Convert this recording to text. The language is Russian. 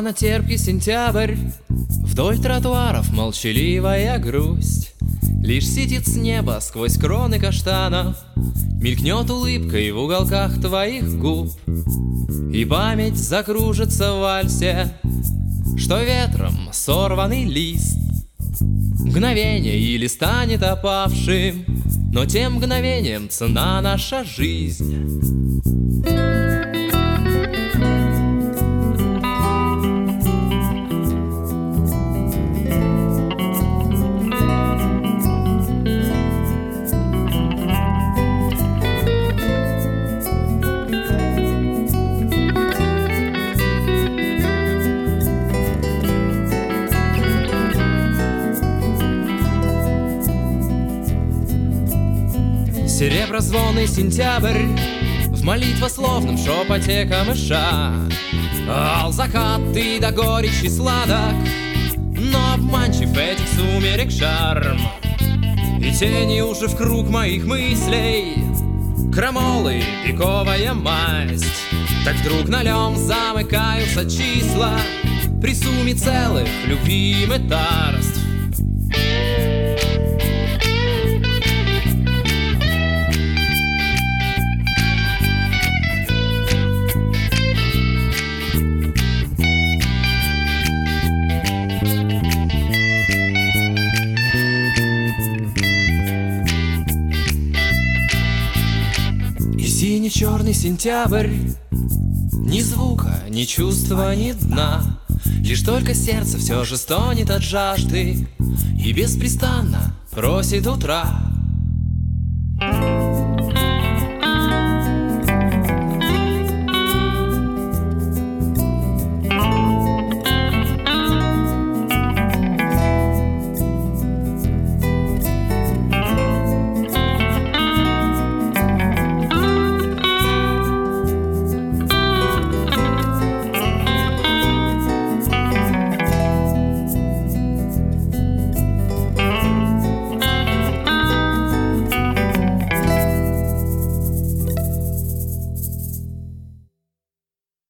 терпкий сентябрь, вдоль тротуаров молчаливая грусть. Лишь сидит с неба сквозь кроны каштанов, мелькнет улыбкой в уголках твоих губ. И память закружится в вальсе, что ветром сорванный лист. Мгновение или станет опавшим, но тем мгновением цена наша жизнь. Сереброзвонный сентябрь в молитвословном шепоте камыша. Ал закат и до горечи сладок, но обманчив этих сумерек шарм. И тени уже в круг моих мыслей, крамолы, пиковая масть. Так вдруг на лем замыкаются числа при сумме целых любви и мытарств. Сине-черный сентябрь, ни звука, ни чувства, ни дна. Лишь только сердце все же стонет от жажды и беспрестанно просит утра.